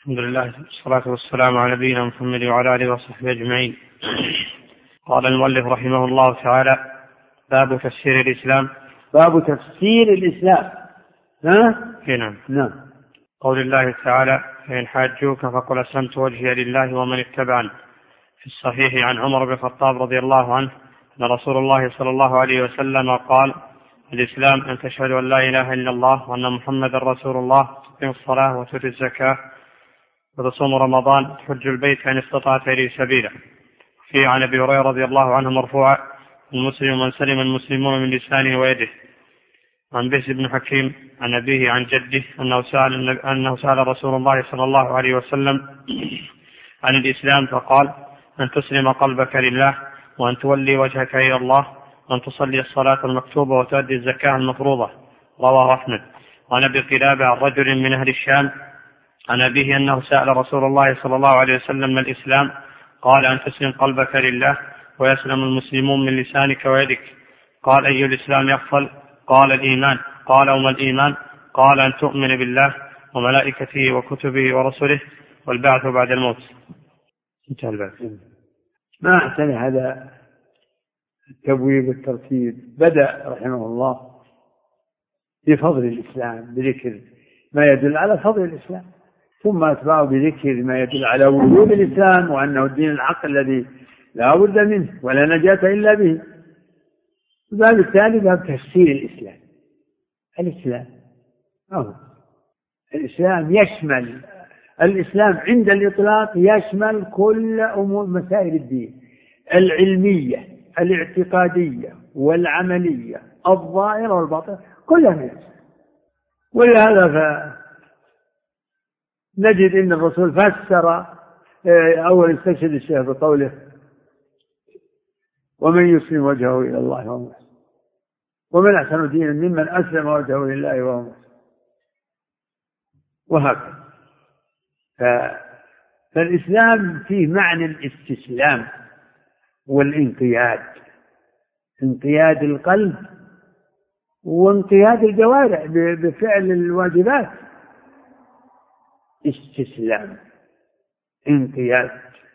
الحمد لله والصلاة والسلام على نبينا محمد وعلى آله وصحبه أجمعين. قال المؤلف رحمه الله تعالى: باب تفسير الإسلام. باب تفسير الإسلام. نعم. قول الله تعالى: فإن حاجوك فقل أسلمت وجهي لله ومن اتبعني. في الصحيح عن عمر بن الخطاب رضي الله عنه أن رسول الله صلى الله عليه وسلم قال: الإسلام أن تشهد أن لا إله إلا الله وأن محمد رسول الله، تقيم الصلاة وتؤتي الزكاة وتصوم رمضان، تحج البيت إن استطعت إليه سبيلا. في عن أبي هريرة رضي الله عنه مرفوعا: المسلم من سلم المسلمون من لسانه ويده. عن بهز بن حكيم عن أبيه عن جده أنه سأل رسول الله صلى الله عليه وسلم عن الإسلام فقال: أن تسلم قلبك لله، وأن تولي وجهك إلى الله، وأن تصلي الصلاة المكتوبة وتؤدي الزكاة المفروضة. رواه أحمد. وعن أبي قلابة عن رجل من أهل الشام عن أبيه أنه سأل رسول الله صلى الله عليه وسلم: ما الإسلام؟ قال: أن تسلم قلبك لله ويسلم المسلمون من لسانك ويدك. قال: أي الإسلام أفضل؟ قال: الإيمان. قال: وما الإيمان؟ قال: أن تؤمن بالله وملائكته وكتبه ورسله والبعث بعد الموت. انتهى البعث. ما أحسن هذا التبويب والترتيب. بدأ رحمه الله بفضل الإسلام بذكر ما يدل على فضل الإسلام، ثم أتبعه بذكر ما يدل على وجود الإسلام وأنه الدين الحق الذي لا بد منه ولا نجاة إلا به. الباب الثاني باب تفسير الإسلام. الإسلام يشمل، الإسلام عند الإطلاق يشمل كل أمور مسائل الدين العلمية الاعتقادية والعملية الظاهرة والباطنة كلها من الإسلام. ولهذا نجد أن الرسول فسر أول استشهد الشيخ بقوله: ومن يسلم وجهه إلى الله وهو محسن، ومن أحسن دينا ممن أسلم وجهه لله وهو محسن، وهكذا. فالإسلام فيه معنى الاستسلام والانقياد، انقياد القلب وانقياد الجوارح بفعل الواجبات. استسلام، انقياد.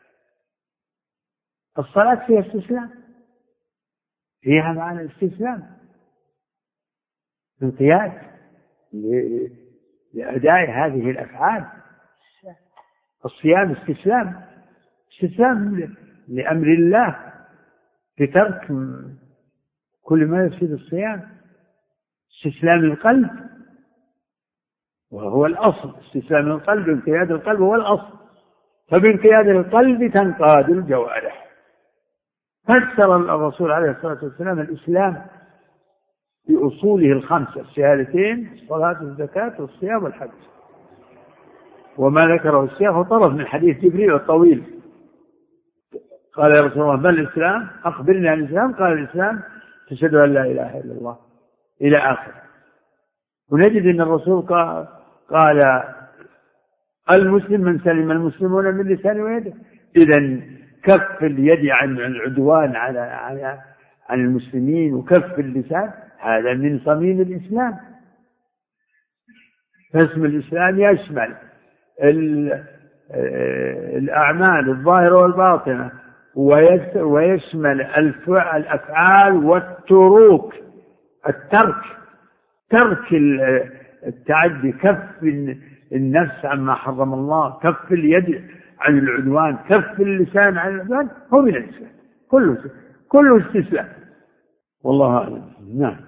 الصلاة فيها استسلام، فيها معنى الاستسلام، انقياد لأداء هذه الأفعال. الصيام استسلام لأمر الله بترك كل ما يفسد الصيام. استسلام القلب وهو الأصل، استسلام القلب، انقياد القلب هو الأصل، فبانقياد القلب تنقاد الجوارح. فسر الرسول عليه الصلاة والسلام الإسلام بأصوله الخمسة: الشهادتين، الصلاة والزكاة والصيام والحج. وما ذكره الشيخ طرف من حديث جبريل الطويل. قال: يا رسول الله ما الإسلام؟ أخبرني عن الإسلام. قال: الإسلام تشهد أن لا إله إلا الله، إلى آخر. ونجد أن الرسول قال: المسلم من سلم المسلمون من لسانه ويده. إذن كف اليد عن العدوان عن المسلمين وكف اللسان هذا من صميم الإسلام. فاسم الإسلام يشمل الأعمال الظاهرة والباطنة، ويشمل الأفعال والتروك، ترك التعدي، كف النفس عما حرم الله، كف اليد عن العدوان، كف اللسان عن العدوان، هو من الإسلام كله استسلام. والله أعلم. نعم.